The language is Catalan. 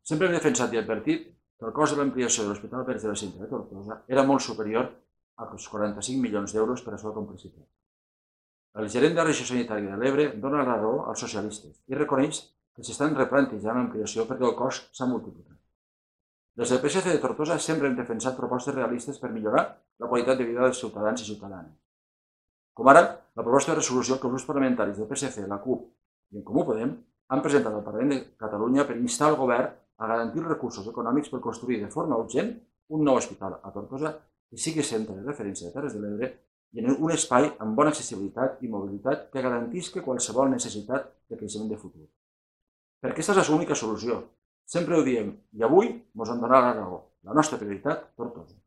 Sempre hem defensat i advertit que el cost de l'ampliació de l'Hospital Verge de la Cinta de Tortosa era molt superior als 45 milions d'euros per a la seva complicitat. El gerent de la regió sanitària de l'Ebre dona la raó als socialistes i reconeix que s'estan replantejant l'ampliació perquè el cost s'ha multiplicat. Des del PSC de Tortosa sempre hem defensat propostes realistes per millorar la qualitat de vida dels ciutadans i ciutadanes. Com ara, la proposta de resolució que els grups parlamentaris del PSC, la CUP i en Comú Podem han presentat al Parlament de Catalunya per instar el govern a garantir els recursos econòmics per construir de forma urgent un nou hospital a Tortosa que sigui centre de referència de Terres de l'Ebre i en un espai amb bona accessibilitat i mobilitat que garantisca qualsevol necessitat de creixement de futur. Perquè aquesta és l'única solució. Sempre ho diem i avui ens en donarà la raó. La nostra prioritat, Tortosa.